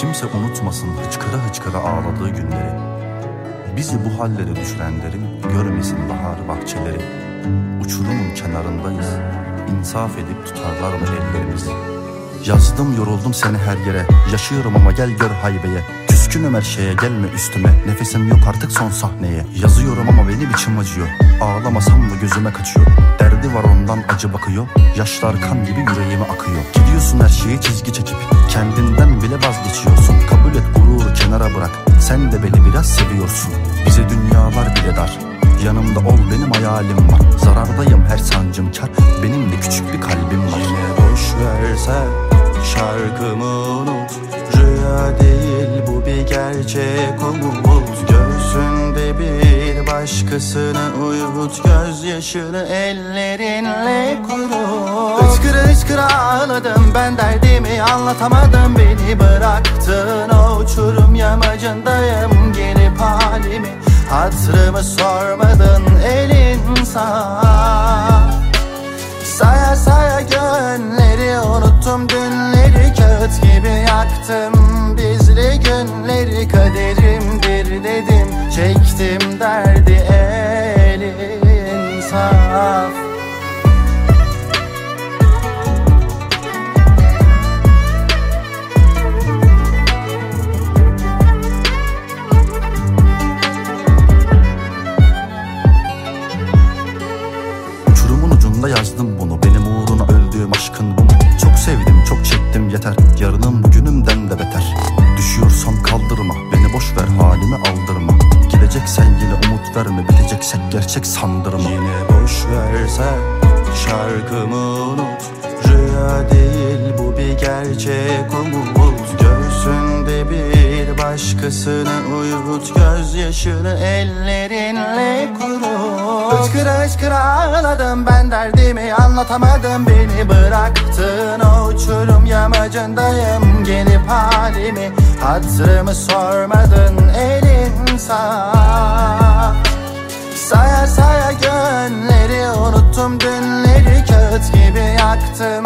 Kimse unutmasın hıçkıra hıçkıra ağladığı günleri. Bizi bu hallere düşürenlerin görmesin bahar bahçeleri. Uçurumun kenarındayız, insaf edip tutarlar mı ellerimiz? Yazdım yoruldum seni her yere, yaşıyorum ama gel gör haybeye. Küskünüm her şeye, gelme üstüme, nefesim yok artık son sahneye. Yazıyorum ama benim içim acıyor, ağlamasam mı gözüme kaçıyor. Derdi var ondan acı bakıyor, yaşlar kan gibi yüreğime akıyor. Gidiyorsun her şeyi çizgi çekip, kendinden bile vazgeçiyorsun. Kabul et gururu kenara bırak, sen de beni biraz seviyorsun. Bize dünyalar bile dar, yanımda ol benim hayalim var. Zarardayım her sancım kar, benim de küçük bir kalbim var. Yine boş versen şarkımı unut, rüya değil bu bir gerçek umut. Göğsünde bir başkasını uyut, gözyaşını ellerinle kurut. Hıçkıra hıçkıra ağladım ben, derdimi anlatamadım, beni bıraktın o uçurum yamacındayım. Gelip halimi hatırımı sormadın, elin sağ. Saya saya gönleri unuttum, dünleri kağıt gibi yaktım. Bizli günleri kaderimdir dedim, çektim derdi elin saf. Uçurumun ucunda yazdım bunu, benim uğruna öldüğüm aşkın bu mu? Çok sevdim çok çektim yeter, yarınım bugünümden de beter. Düşüyorsam kaldırma, beni boş ver halime aldırma. Gideceksen yine umut verme, biteceksek gerçek sandırma. Yine boş versen şarkımı unut, rüya değil bu bir gerçek umut. Göğsünde bir başkasını uyut, gözyaşını ellerinle kurut. Hıçkıra hıçkıra ağladım ben, derdimi anlatamadım, beni bıraktın o uçurum yamacındayım. Gelip halimi hatırımı sormadın, elin sağ. Saya saya gönleri unuttum, dünleri kağıt gibi yaktım.